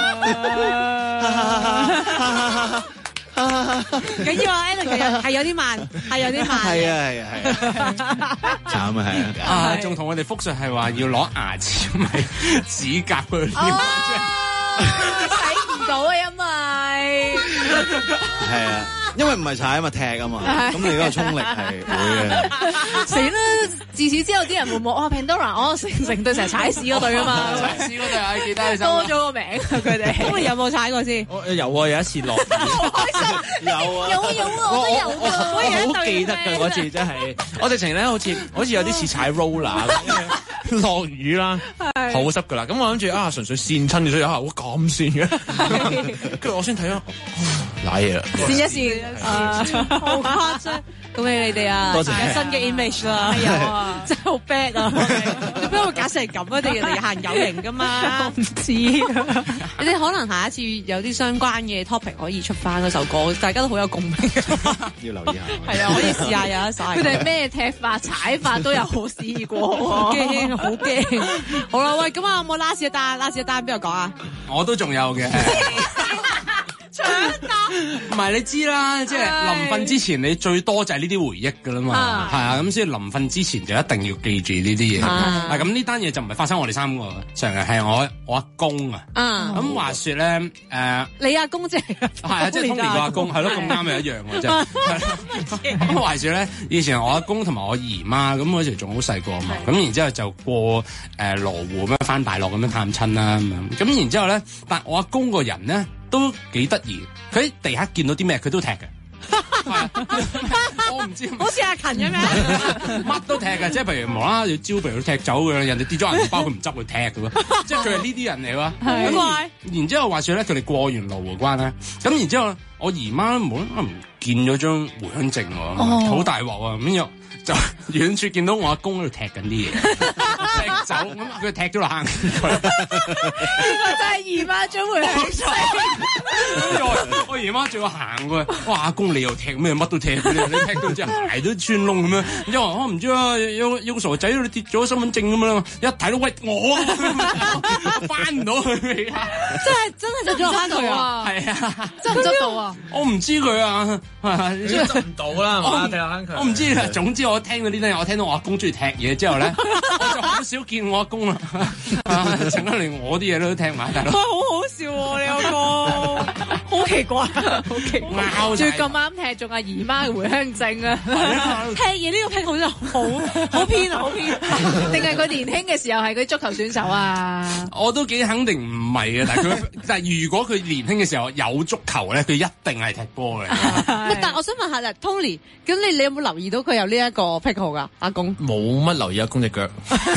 緊要啊 Alan 係有啲慢，係有啲慢。 係啊，慘啊係啊！ 仲同我哋複述係話要攞牙籤喺指甲嗰度撩。 睇唔到啊，因為係啊，因為唔係踩啊嘛，踢啊嘛，咁你嗰個衝力係會嘅。 死啦！自此之後啲人會望Pandora，成對成日踩屎嗰對啊嘛， 踩屎嗰對啊，記得多咗個名啊佢哋。 咁你有冇踩過先？ 我有啊，有一次落雨。 好開心！ 有啊， 有啊，我都有㗎。 我好記得㗎嗰次真係，我直情咧好似有啲似踩 roller 咁，落雨啦，好濕㗎啦。咁我諗住純粹跣親，所以哇咁跣嘅，跟住我先睇咗，瀨嘢啦， 跣一跣， 好誇張。恭喜你哋啊！ 多謝有新嘅 image 啦，係啊，真係好 bad 啊！你邊會搞成咁啊？你人哋行有型噶嘛？ 唔知。 你哋可能下一次有啲相關嘅 topic 可以出翻嗰首歌，大家都好有共鳴。 要留意下。 係啊，可以試下有得晒。 佢哋咩踢法、踩法都有試過， 驚好驚。好啦，喂，咁啊，有冇last一單邊個講啊？ 我都仲有嘅。 唔係你知啦，即係臨瞓之前你最多就係呢啲回憶㗎啦嘛，係啊，咁所以臨瞓之前就一定要記住呢啲嘢。啊，咁呢單嘢就唔係發生我哋三個上嘅，係我阿公啊。咁話説咧， 你阿公即係啊，即係通年個阿公，係咯，咁啱又一樣嘅啫。咁話説咧，以前我阿公同埋我姨媽，咁嗰時仲好細個啊嘛，咁然之後就過羅湖咁樣返大陸咁樣探親啦咁樣，咁然之後咧，但我阿公個人咧都幾得意，佢喺地下見到啲咩佢都踢嘅。我唔知， 好似阿勤咁樣， 乜都踢嘅，即係譬如無啦啦要招譬如踢走嘅，人哋跌咗銀包佢唔執佢踢嘅喎，即係佢係呢啲人嚟喎。好怪。然之後話説咧，佢哋過完羅湖關咧，咁然之後我姨媽無啦啦唔見咗張回鄉證喎，好大鑊啊！咁樣就遠處見到我阿公喺度踢緊啲嘢，踢走咁佢踢咗落坑。呢個真係姨媽張回鄉證。 我姨媽仲要行過去，哇！阿公你又踢咩？乜都踢嘅，你踢到隻鞋都穿窿咁樣。因為我唔知啊，有個傻仔你跌咗身份證咁樣啦，一睇到喂我翻唔到去啊！ 真係執咗落坑度啊！ 係啊， 執唔執到啊？ 我唔知佢啊， 執唔到啦， 我唔知啊。總之我聽到呢單嘢，我聽到我阿公中意踢嘢之後咧，我就好少見我阿公啦。成日連我啲嘢都踢埋，大佬。 好好笑喎，你阿公，好奇怪，好奇怪，仲咁啱踢中阿姨媽嘅回鄉證啊！踢嘢呢個癖好真係好偏啊，好偏。 定係佢年輕嘅時候係佢足球選手啊？ 我都幾肯定唔係嘅，但係如果佢年輕嘅時候有足球咧，佢一定係踢波嘅。 但係我想問下啦，Tony，咁你有冇留意到佢有呢一個癖好㗎？阿公冇乜留意阿公隻腳。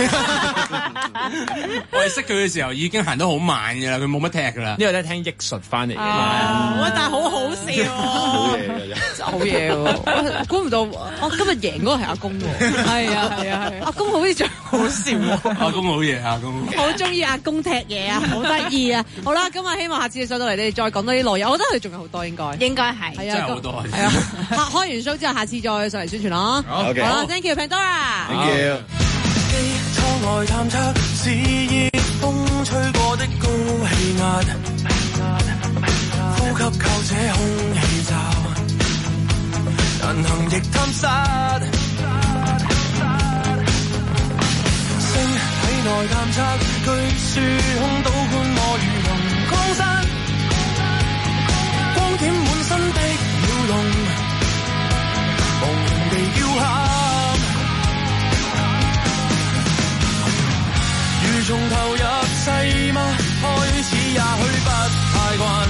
我哋識佢嘅時候已經行得好慢㗎啦，佢冇乜踢㗎啦。 呢個都係聽憶述翻嚟嘅。 但係好好笑喎， 好嘢嘅啫， 好嘢喎！估唔到我今日贏嗰個係阿公喎。係啊，阿公好似仲好笑喎。 阿公好嘢，阿公好中意阿公踢嘢啊，好得意啊！好啦，今日希望下次你上到嚟，你哋再講多啲內容。我覺得佢仲有好多應該係， 真係好多。 係啊，開完 show 之後，下次再上嚟宣傳咯。 好嘅， 好啦，thank you，Pandora。Thank you。 窗外探測是熱風吹過的高氣壓，呼吸靠這空氣罩，人行亦探殺，星體內探測，據說空島觀摩如龍江山，光點滿身的鳥籠，無形地叫喊。從投入世嗎？開始也許不太慣，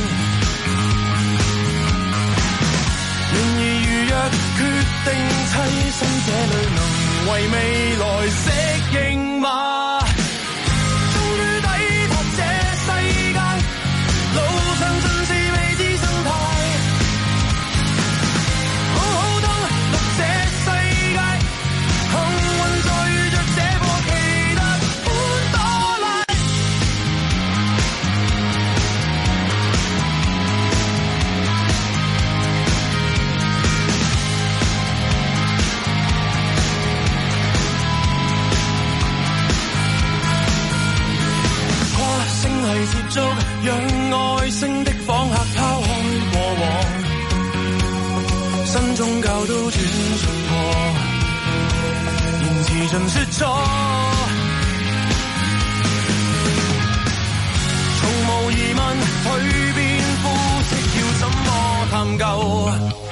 然而如若決定棲身這裡，能為未來適應嗎？終於抵達這世界，路上盡是未知生態，好好登陸這世界，幸運再遇着這個奇特。接觸，讓外星的訪客拋開過往，新宗教都轉進過，言辭盡說錯，從無疑問蛻變膚色要怎麼探究？